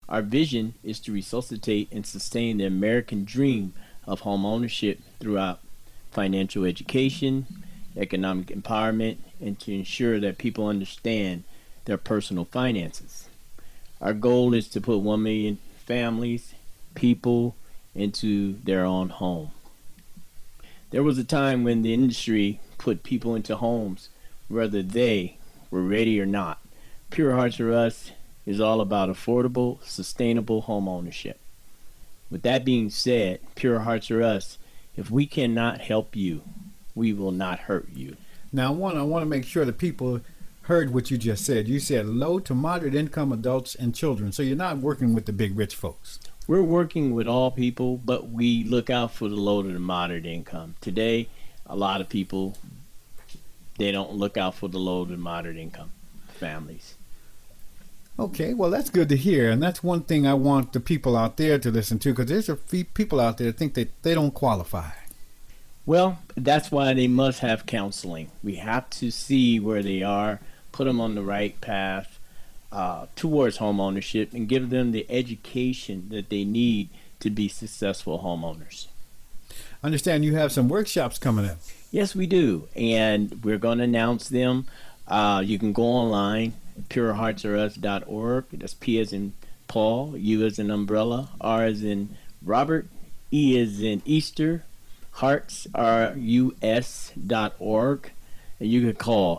Our vision is to resuscitate and sustain the American dream of home ownership throughout financial education, economic empowerment, and to ensure that people understand their personal finances. Our goal is to put 1 million families, people, into their own home. There was a time when the industry put people into homes whether they were ready or not. Pure Hearts for Us is all about affordable, sustainable home ownership. With that being said, Pure Hearts for Us, if we cannot help you, we will not hurt you. Now, I want to make sure that people heard what you just said. You said low to moderate income adults and children. So you're not working with the big rich folks. We're working with all people, but we look out for the low to the moderate income. Today, a lot of people, they don't look out for the low to moderate income families. Okay, well, that's good to hear. And that's one thing I want the people out there to listen to, because there's a few people out there that think that they don't qualify. Well, that's why they must have counseling. We have to see where they are, put them on the right path towards home ownership, and give them the education that they need to be successful homeowners. I understand you have some workshops coming up. Yes, we do, and we're going to announce them. You can go online, pureheartsforus.org. That's P as in Paul, U as in umbrella, R as in Robert, E as in Easter, heartsrus.org. And you can call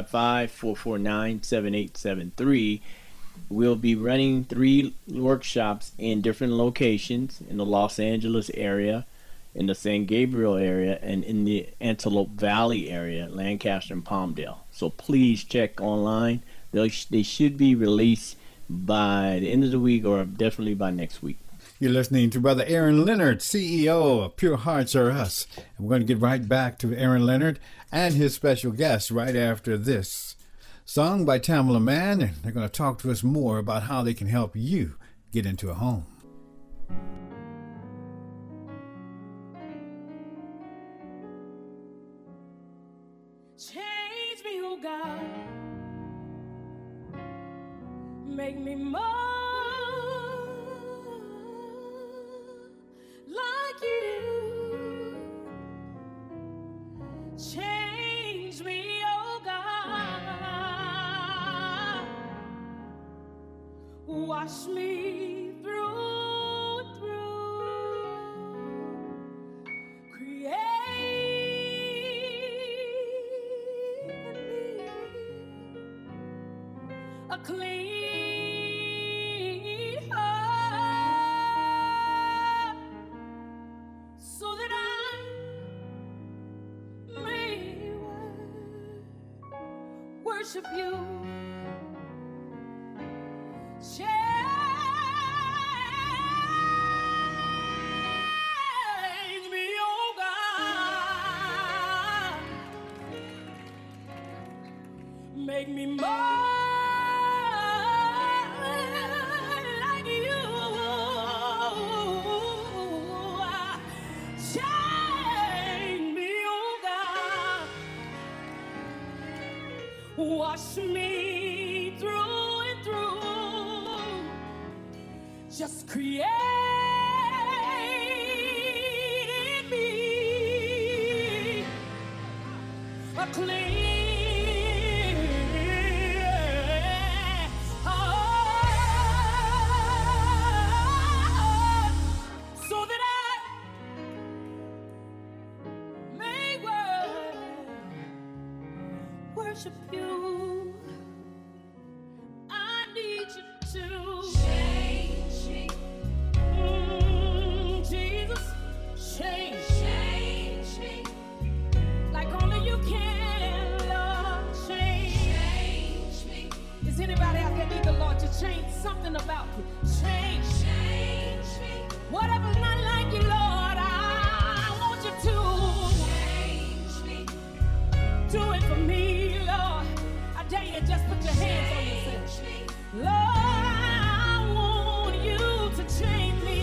855-449-7873. We'll be running 3 workshops in different locations in the Los Angeles area, in the San Gabriel area, and in the Antelope Valley area, Lancaster and Palmdale. So please check online. They should be released by the end of the week, or definitely by next week. You're listening to Brother Aaron Leonard, CEO of Pure Hearts Are Us. And we're going to get right back to Aaron Leonard and his special guest right after this song by Tamela Mann. And they're going to talk to us more about how they can help you get into a home. Change me, oh God. Make me more like you. Change me, oh God. Wash me through and through. Create in me a clean heart, so that I may worship you. Change me, oh God. Make me more like you. Change me, oh God. Wash me through and through. Just create in me a clean heart, so that I may worship you. I need you to change me. Jesus, change me. Like only you can, Lord, change me. Is anybody out there need the Lord to change something about you? Change me. Whatever's not like you, Lord, I want you to change me. Do it for me, Lord. I dare you, just put your hands on yourself. Lord, I want you to change me.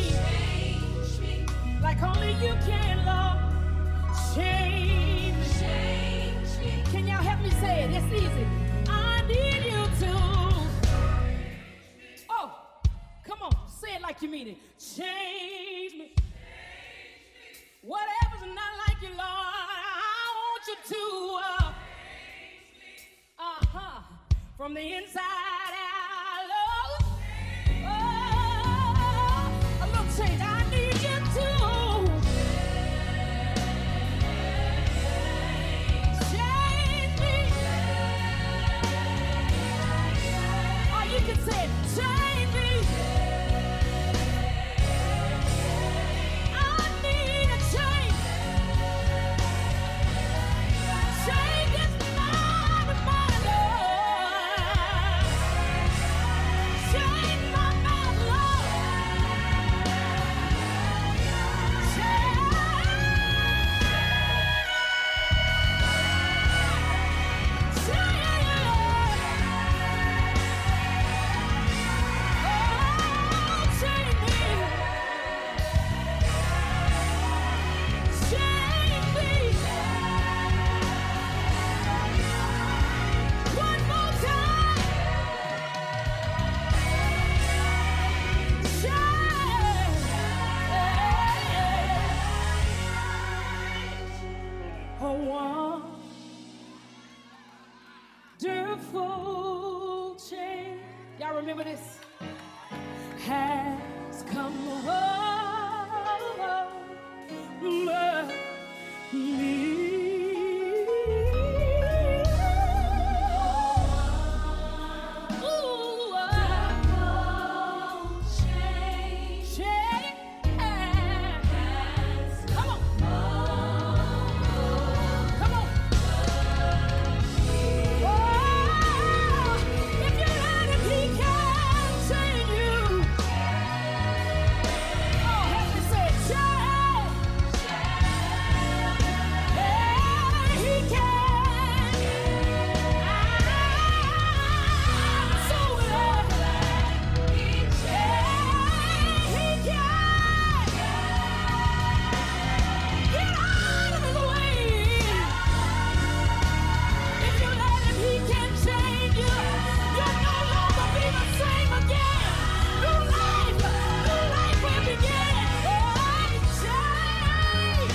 Like only you can, Lord. Change me. Can y'all help me say it? It's easy. I need you to. Oh, like you mean it. Change me. Whatever's not like you, Lord, I want you to. From the inside out, Lord. Oh, a little change. I need you to. Change me. Or you can say, change me. I need a change. Change this mind of mine, Lord. Change my mind, Lord. Wonderful change. Y'all remember this? Has come over me. Ooh, change. Come on. Come on. If you let him, he can change you. Oh, help me say, change. Yeah, he can. I'm so glad. Yeah, he can. Get out of his way. If you let him, he can change you. You'll no longer be the same again. New life will begin. Change.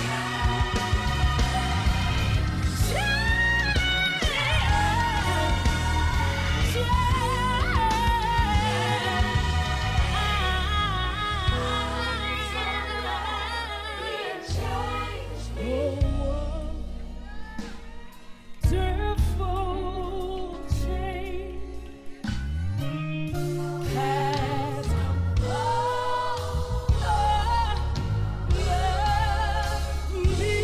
Wonderful change has me.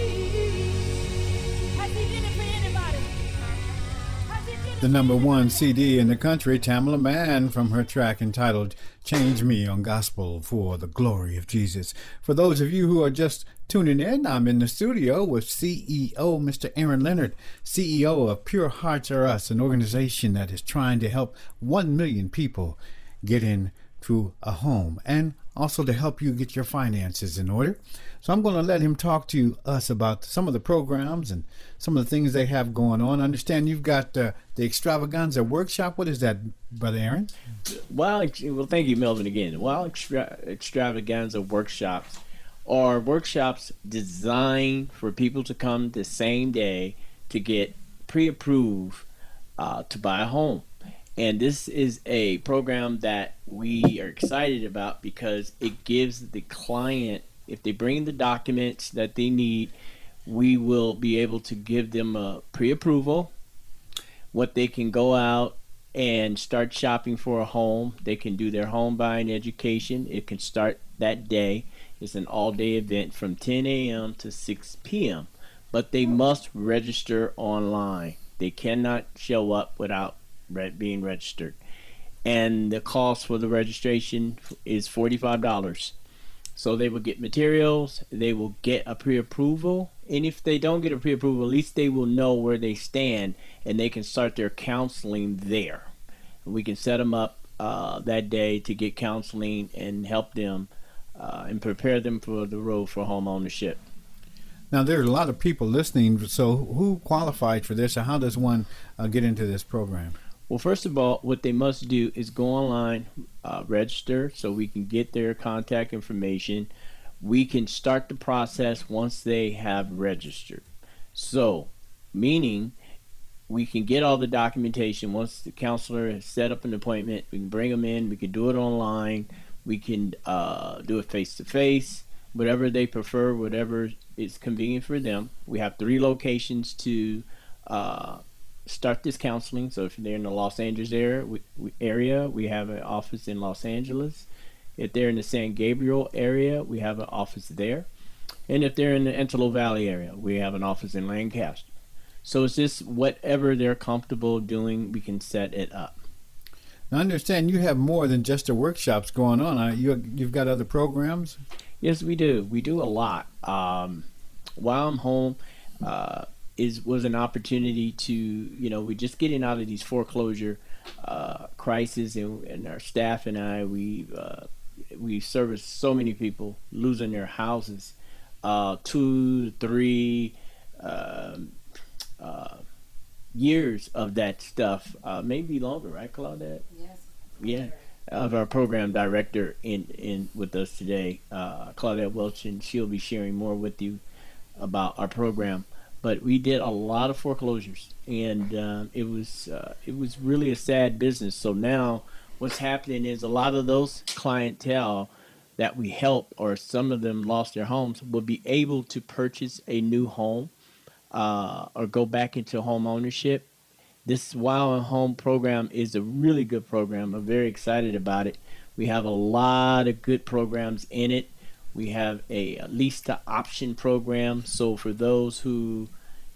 Has he did it for anybody? Has he did it The number one CD in the country, Tamala Mann, from her track entitled Change Me on Gospel for the Glory of Jesus. For those of you who are just tuning in, I'm in the studio with CEO Mr. Aaron Leonard, CEO of Pure Hearts Are Us, an organization that is trying to help 1 million people get into a home and also to help you get your finances in order. So I'm going to let him talk to us about some of the programs and some of the things they have going on. I understand you've got the Extravaganza Workshop. What is that, Brother Aaron? Well, thank you, Melvin, again. Well, Extravaganza Workshops are workshops designed for people to come the same day to get pre-approved to buy a home. And this is a program that we are excited about because it gives the client, if they bring the documents that they need, we will be able to give them a pre-approval, what they can go out and start shopping for a home. They can do their home buying education. It can start that day. It's an all-day event from 10 a.m. to 6 p.m. But they must register online. They cannot show up without being registered. And the cost for the registration is $45. So they will get materials, they will get a pre-approval, and if they don't get a pre-approval, at least they will know where they stand and they can start their counseling there. We can set them up that day to get counseling and help them and prepare them for the road for home ownership. Now, there are a lot of people listening, so who qualified for this, or how does one get into this program? Well, first of all, what they must do is go online, register so we can get their contact information. We can start the process once they have registered. So, meaning we can get all the documentation once the counselor has set up an appointment. We can bring them in. We can do it online. We can do it face to face, whatever they prefer, whatever is convenient for them. We have 3 locations to start this counseling. So if they're in the Los Angeles area, we have an office in Los Angeles. If they're in the San Gabriel area, we have an office there. And if they're in the Antelope Valley area, we have an office in Lancaster. So it's just whatever they're comfortable doing, we can set it up. Now, I understand you have more than just the workshops going on. You've got other programs? Yes, we do. We do a lot. While I'm home, was an opportunity to, we're just getting out of these foreclosure crisis, and our staff and I, we service so many people losing their houses, 2 to 3 years of that stuff, maybe longer, right, Claudette? Yes. Yeah. Of our program director in with us today, Claudette Welch, and she'll be sharing more with you about our program. But we did a lot of foreclosures, and it was really a sad business. So now what's happening is a lot of those clientele that we helped, or some of them lost their homes, will be able to purchase a new home or go back into home ownership. This While at Home program is a really good program. I'm very excited about it. We have a lot of good programs in it. We have a lease to option program. So for those who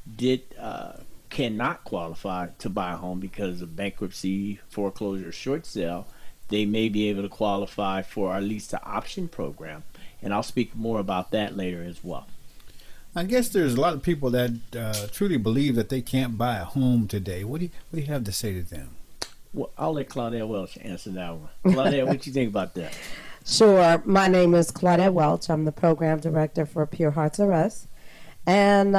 cannot qualify to buy a home because of bankruptcy, foreclosure, short sale, they may be able to qualify for our lease to option program. And I'll speak more about that later as well. I guess there's a lot of people that truly believe that they can't buy a home today. What do you have to say to them? Well, I'll let Claudette Welch answer that one. Claudette, what you think about that? Sure. My name is Claudette Welch. I'm the program director for Pure Hearts R Us. And,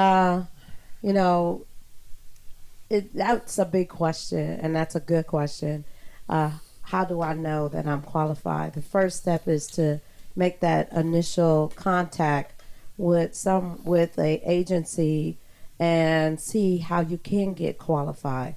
that's a big question, and that's a good question. How do I know that I'm qualified? The first step is to make that initial contact with a agency and see how you can get qualified.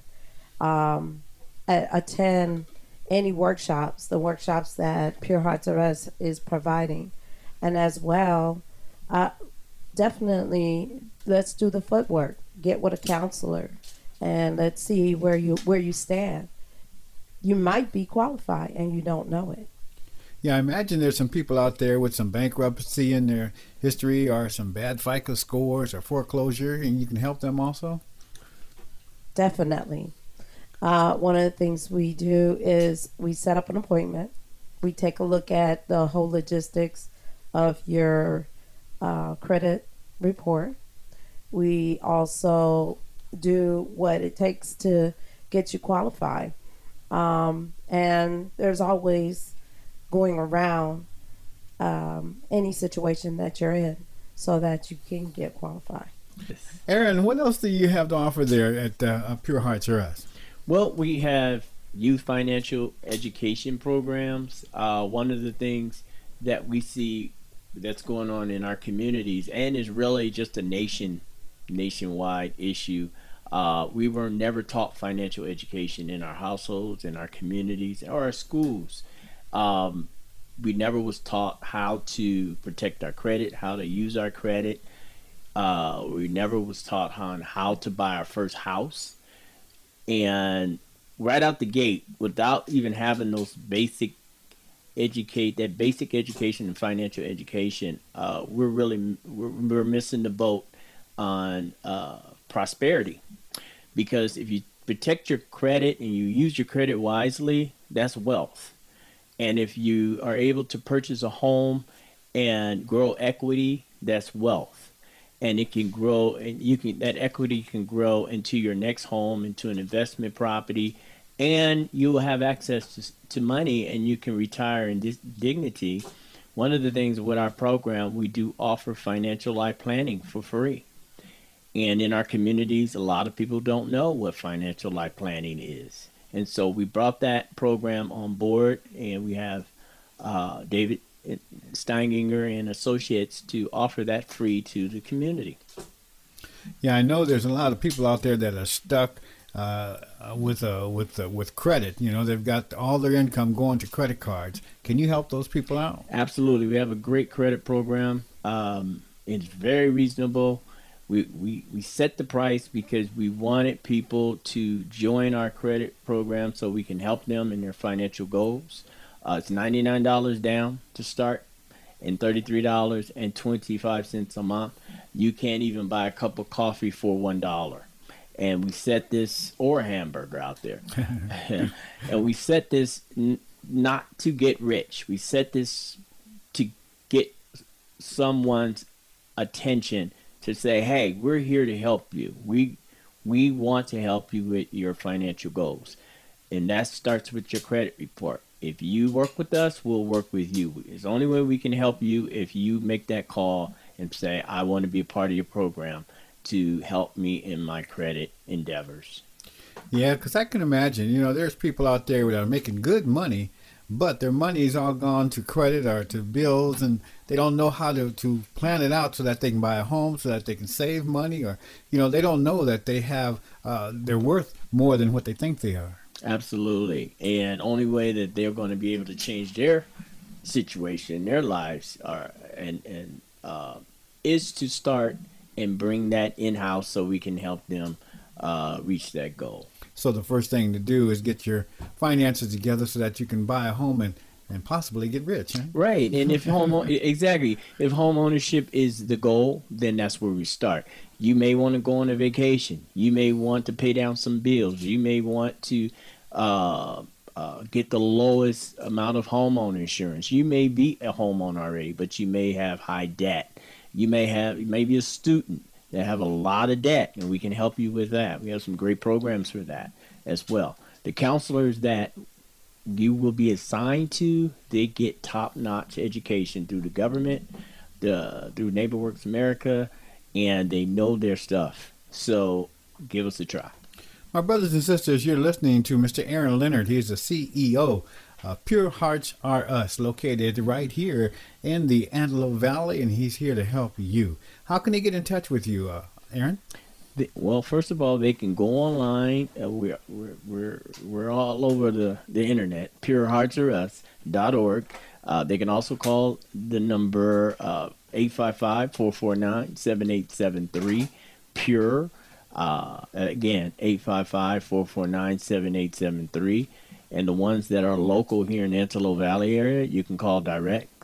Attend any workshops, the workshops that Pure Hearts R Us is providing, and as well, definitely let's do the footwork. Get with a counselor, and let's see where you stand. You might be qualified, and you don't know it. Yeah, I imagine there's some people out there with some bankruptcy in their history or some bad FICO scores or foreclosure, and you can help them also? Definitely. One of the things we do is we set up an appointment. We take a look at the whole logistics of your credit report. We also do what it takes to get you qualified. And there's always going around any situation that you're in so that you can get qualified. Yes. Aaron, what else do you have to offer there at Pure Hearts R Us? Well, we have youth financial education programs. One of the things that we see that's going on in our communities, and is really just a nationwide issue. We were never taught financial education in our households, in our communities, or our schools. We never was taught how to protect our credit, how to use our credit. We never was taught on how to buy our first house. And right out the gate, without even having those basic education and financial education, we're missing the boat on prosperity. Because if you protect your credit and you use your credit wisely, that's wealth. And if you are able to purchase a home and grow equity, that's wealth. And it can grow, and that equity can grow into your next home, into an investment property, and you will have access to money, and you can retire in dignity. One of the things with our program, we do offer financial life planning for free. And in our communities, a lot of people don't know what financial life planning is. And so we brought that program on board, and we have David Steininger and Associates to offer that free to the community. Yeah, I know there's a lot of people out there that are stuck with credit. You know, they've got all their income going to credit cards. Can you help those people out? Absolutely. We have a great credit program. It's very reasonable. We set the price because we wanted people to join our credit program so we can help them in their financial goals. It's $99 down to start and $33.25 a month. You can't even buy a cup of coffee for $1. And we set this, or a hamburger out there. And we set this not to get rich. We set this to get someone's attention to say, hey, we're here to help you. We want to help you with your financial goals. And that starts with your credit report. If you work with us, we'll work with you. It's the only way we can help you if you make that call and say, I want to be a part of your program to help me in my credit endeavors. Yeah, because I can imagine, you know, there's people out there that are making good money, but their money's all gone to credit or to bills, and they don't know how to plan it out so that they can buy a home, so that they can save money, or, you know, they don't know that they have, they're worth more than what they think they are. Absolutely. And only way that they're going to be able to change their situation, their lives, is to start and bring that in-house so we can help them reach that goal. So the first thing to do is get your finances together so that you can buy a home and possibly get rich. Huh? Right. And if if home ownership is the goal, then that's where we start. You may want to go on a vacation. You may want to pay down some bills. You may want to get the lowest amount of homeowner insurance. You may be a homeowner already, but you may have high debt. You may be a student that have a lot of debt, and we can help you with that. We have some great programs for that as well. The counselors that you will be assigned to, they get top-notch education through the government, through NeighborWorks America, and they know their stuff. So give us a try. My brothers and sisters, you're listening to Mr. Aaron Leonard. He's the CEO of Pure Hearts Are Us, located right here in the Antelope Valley, and he's here to help you. How can they get in touch with you, Aaron? Well, first of all, they can go online. We're all over the internet. PureHeartsAreUs.org. They can also call the number 855-449-7873. Pure. Again, 855-449-7873. And the ones that are local here in the Antelope Valley area, you can call direct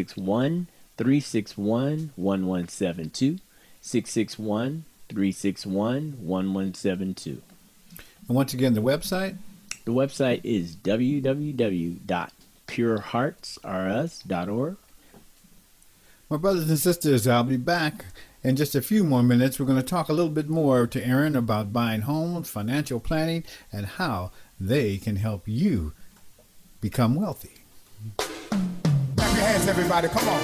661-361-1172. 661-361-1172. And once again, the website? The website is www.pureheartsrus.org. My brothers and sisters, I'll be back in just a few more minutes. We're going to talk a little bit more to Aaron about buying homes, financial planning, and how they can help you become wealthy. Clap your hands, everybody. Come on.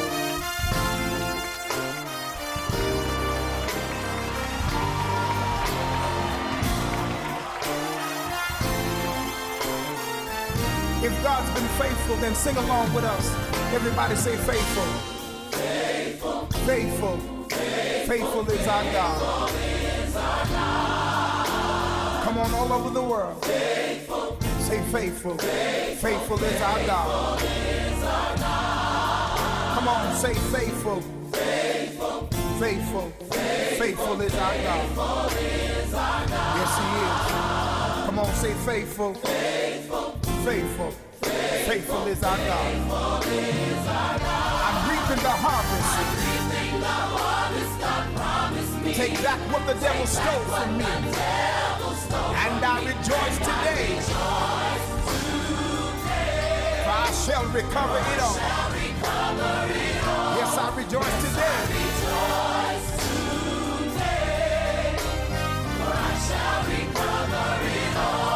If God's been faithful, then sing along with us. Everybody say faithful. Faithful. Faithful. Faithful is our God. Come on, all over the world. Faithful. Say faithful. Faithful is our God. Come on, say faithful. Faithful. Faithful. Faithful is our God. Yes, He is. Come on, say faithful. Faithful. Faithful. Faithful is our God. I'm reaping the harvest. Take back what the devil stole from me. And I rejoice today. For I shall recover it all. Yes, I rejoice today. For I shall recover it all.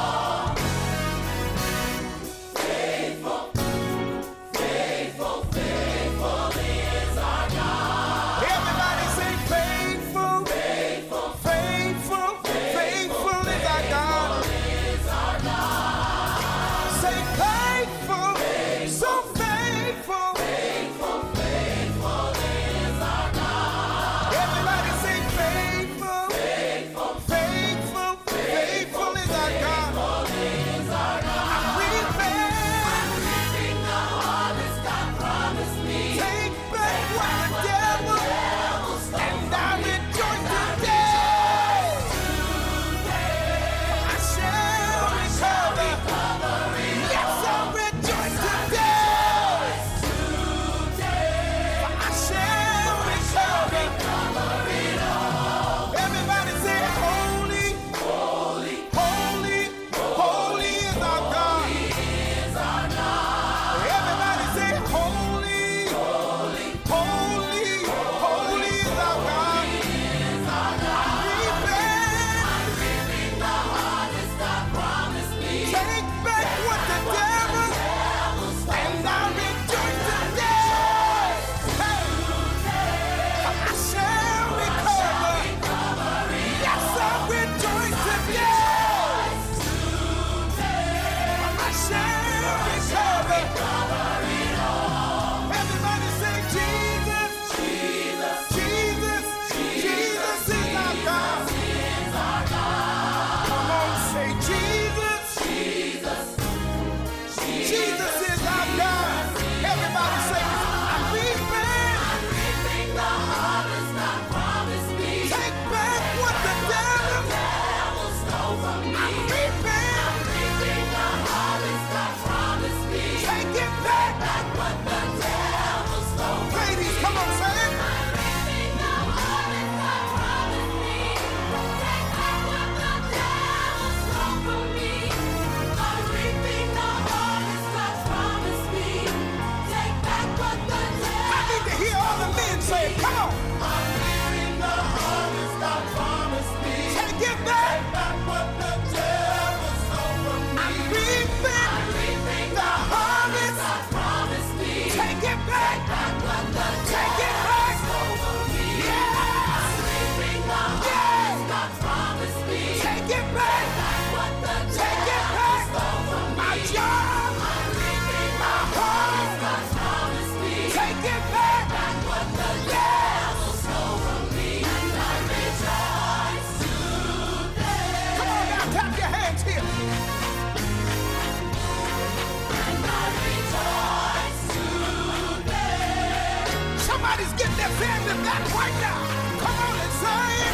Somebody's getting their family back right now. Come on and say it.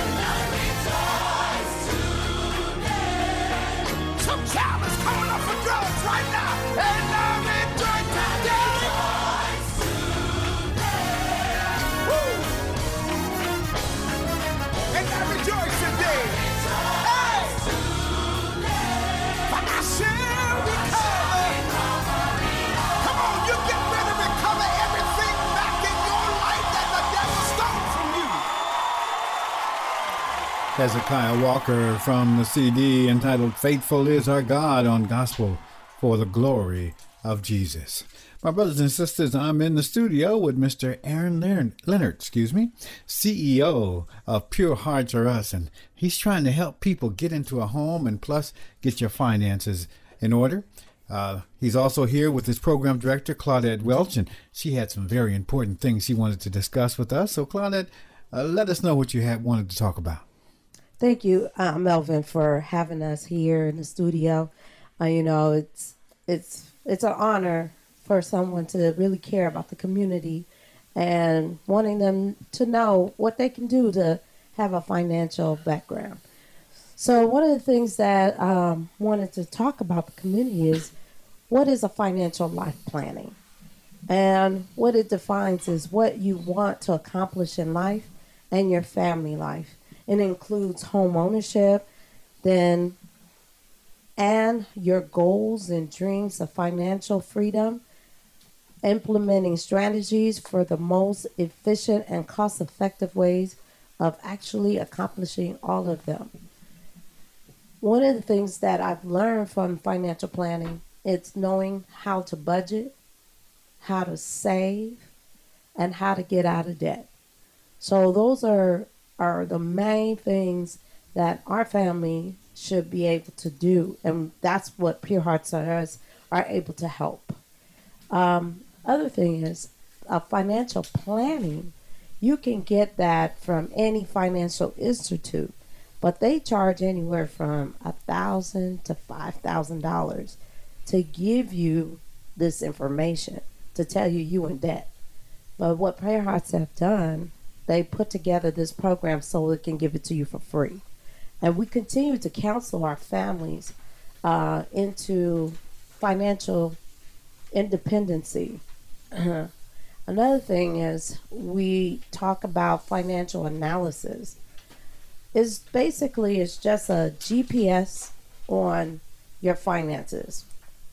Some child is coming off of drugs right now. And I'm enjoying today. Woo. And I rejoice today. Hey. For I shall recover. Come on, you get ready to recover everything back in your life that the devil stole from you. Hezekiah Walker from the CD entitled Faithful is Our God on Gospel for the Glory of Jesus. My brothers and sisters, I'm in the studio with Mr. Aaron Leonard, CEO of Pure Hearts Are Us, and he's trying to help people get into a home and plus get your finances in order. He's also here with his program director, Claudette Welch, and she had some very important things she wanted to discuss with us. So, Claudette, let us know what you wanted to talk about. Thank you, Melvin, for having us here in the studio. It's an honor for someone to really care about the community and wanting them to know what they can do to have a financial background. So one of the things that I wanted to talk about the community is what is a financial life planning? And what it defines is what you want to accomplish in life and your family life. It includes home ownership, and your goals and dreams of financial freedom, implementing strategies for the most efficient and cost-effective ways of actually accomplishing all of them. One of the things that I've learned from financial planning is knowing how to budget, how to save, and how to get out of debt. So those are the main things that our family should be able to do, and that's what Pure Hearts are able to help. Other thing is financial planning. You can get that from any financial institute, but they charge anywhere from $1,000 to $5,000 to give you this information, to tell you in debt. But what Pure Hearts have done, they put together this program so it can give it to you for free. And we continue to counsel our families into financial independency. Another thing is we talk about financial analysis. It's just a GPS on your finances.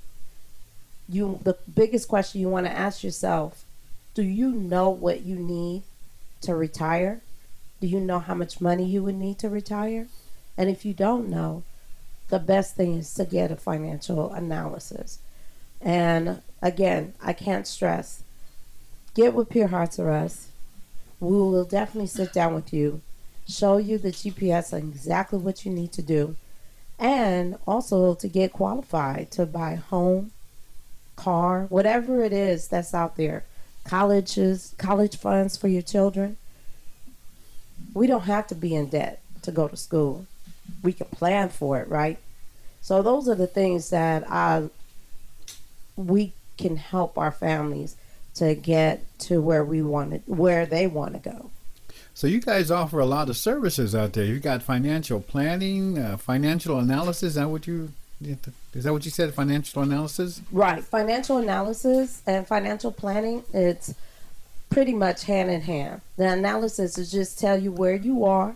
The biggest question you want to ask yourself, do you know what you need to retire? Do you know how much money you would need to retire? And if you don't know, the best thing is to get a financial analysis. And again, I can't stress, get with Pure Hearts Are Us. We will definitely sit down with you, show you the GPS on exactly what you need to do, and also to get qualified to buy a home, car, whatever it is that's out there. College funds for your children. We don't have to be in debt to go to school. We can plan for it, right? So those are the things that we can help our families to get to where they want to go. So you guys offer a lot of services out there. You got financial planning, financial analysis. Is that what you said? Financial analysis? Right. Financial analysis and financial planning, it's pretty much hand in hand. The analysis is just tell you where you are,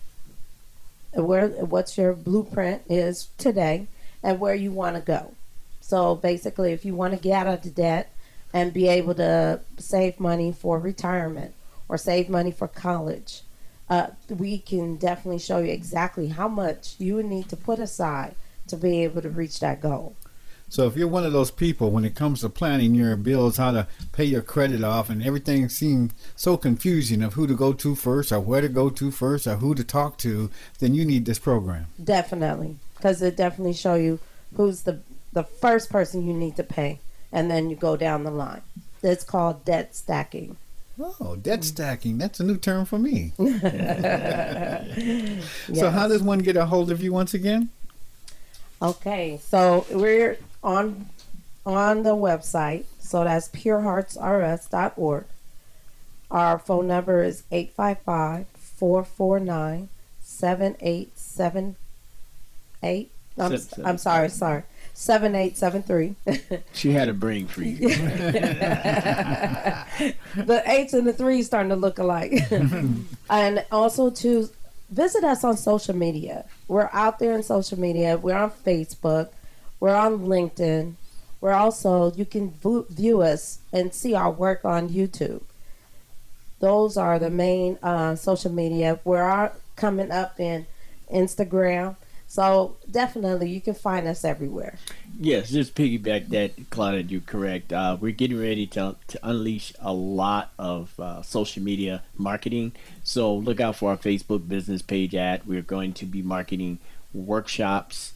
what your blueprint is today, and where you want to go. So basically, if you want to get out of debt and be able to save money for retirement or save money for college, we can definitely show you exactly how much you would need to put aside to be able to reach that goal. So if you're one of those people, when it comes to planning your bills, how to pay your credit off, and everything seems so confusing of who to go to first or where to go to first or who to talk to, then you need this program. Definitely, because it definitely show you who's the first person you need to pay, and then you go down the line. It's called debt stacking. Oh, debt stacking. That's a new term for me. Yes. So how does one get a hold of you once again? Okay, so we're on the website. So that's pureheartsrs.org. Our phone number is 855-449-7878. I'm sorry, 7873. She had a brain freeze. The 8s and the 3s starting to look alike. And also to visit us on social media. We're out there on social media. We're on Facebook. We're on LinkedIn. We're also, you can view us and see our work on YouTube. Those are the main social media. We're coming up in Instagram. So definitely you can find us everywhere. Yes, just piggyback that, Claudette, you're correct. We're getting ready to unleash a lot of social media marketing. So look out for our Facebook business page We're going to be marketing workshops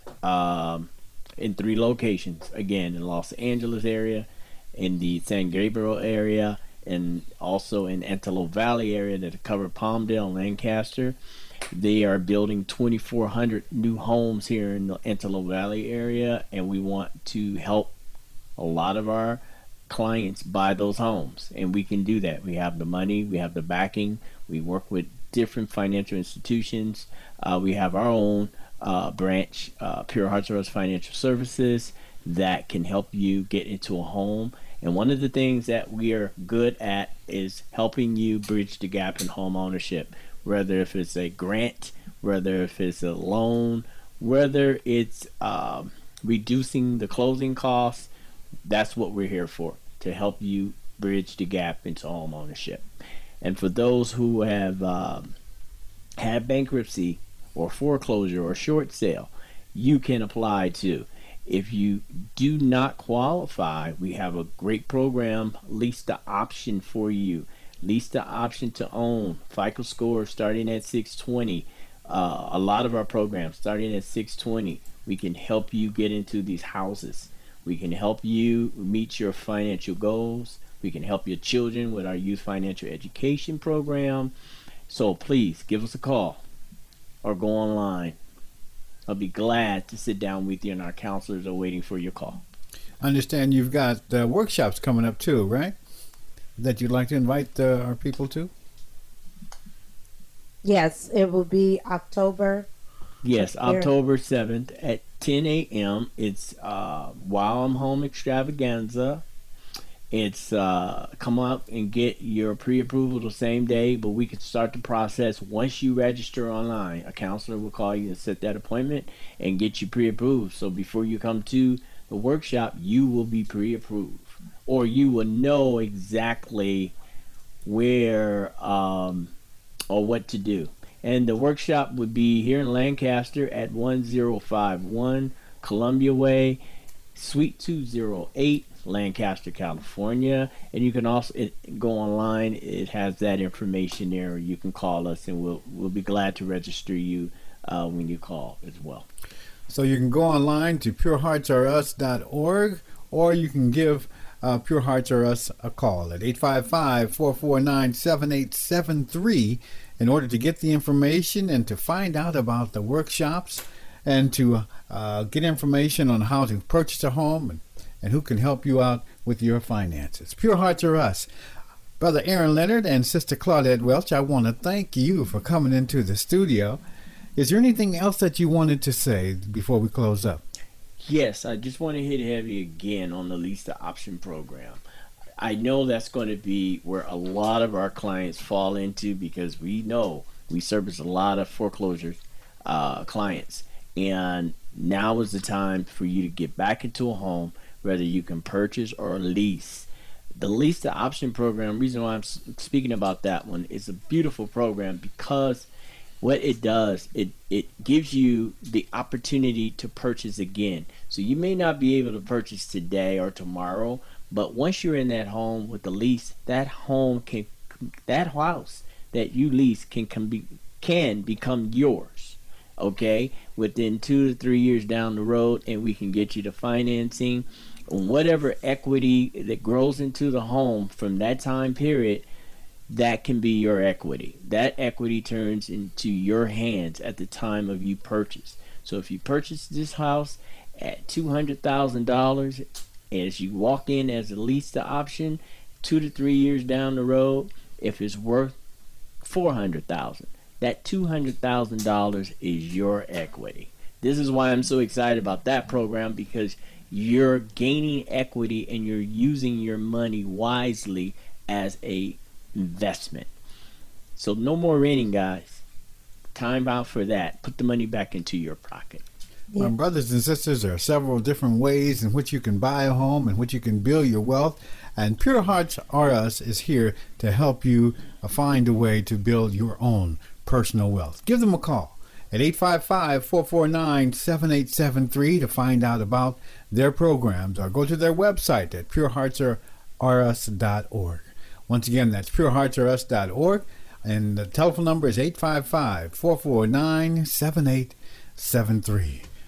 in 3 locations. Again, in Los Angeles area, in the San Gabriel area, and also in Antelope Valley area that cover Palmdale and Lancaster. They are building 2,400 new homes here in the Antelope Valley area, and we want to help a lot of our clients buy those homes, and we can do that. We have the money, we have the backing, we work with different financial institutions. We have our own branch, Pure Hearts of Us Financial Services, that can help you get into a home. And one of the things that we are good at is helping you bridge the gap in home ownership. Whether if it's a grant, whether if it's a loan, whether it's reducing the closing costs, that's what we're here for, to help you bridge the gap into home ownership. And for those who have had bankruptcy or foreclosure or short sale, you can apply too. If you do not qualify, we have a great program, Lease the Option for you. Lease the option to own. FICO score starting at 620. A lot of our programs starting at 620. We can help you get into these houses. We can help you meet your financial goals. We can help your children with our youth financial education program. So please give us a call or go online. I'll be glad to sit down with you, and our counselors are waiting for your call. I understand you've got workshops coming up too, right? That you'd like to invite our people to? Yes, it will be October. Yes, October 7th at 10 a.m. It's While I'm Home Extravaganza. It's come out and get your pre-approval the same day, but we can start the process once you register online. A counselor will call you and set that appointment and get you pre-approved. So before you come to the workshop, you will be pre-approved, or you will know exactly where or what to do. And the workshop would be here in Lancaster at 1051 Columbia Way, Suite 208, Lancaster, California. And you can also go online. It has that information there. Or you can call us, and we'll be glad to register you when you call as well. So you can go online to pureheartsrus.org, or you can give Pure Hearts or Us a call at 855-449-7873 in order to get the information and to find out about the workshops and to get information on how to purchase a home and who can help you out with your finances. Pure Hearts or Us. Brother Aaron Leonard and Sister Claudette Welch, I want to thank you for coming into the studio. Is there anything else that you wanted to say before we close up? Yes, I just want to hit heavy again on the Lease the Option program. I know that's going to be where a lot of our clients fall into, because we know we service a lot of foreclosure clients. And now is the time for you to get back into a home, whether you can purchase or lease. The Lease the Option program, reason why I'm speaking about that one, is a beautiful program because what it does, it gives you the opportunity to purchase again. So you may not be able to purchase today or tomorrow, but once you're in that home with the lease, that house that you lease can become yours. Okay, within 2 to 3 years down the road, and we can get you the financing, whatever equity that grows into the home from that time period. That can be your equity. That equity turns into your hands at the time of you purchase. So if you purchase this house at $200,000, as you walk in as a lease the option, 2 to 3 years down the road, if it's worth $400,000, that $200,000 is your equity. This is why I'm so excited about that program, because you're gaining equity and you're using your money wisely as a investment. So no more renting, guys. Time out for that. Put the money back into your pocket. My brothers and sisters, there are several different ways in which you can buy a home and which you can build your wealth. And Pure Hearts R Us is here to help you find a way to build your own personal wealth. Give them a call at 855-449-7873 to find out about their programs, or go to their website at pureheartsrus.org. Once again, that's pureheartsrus.org, and the telephone number is 855-449-7873.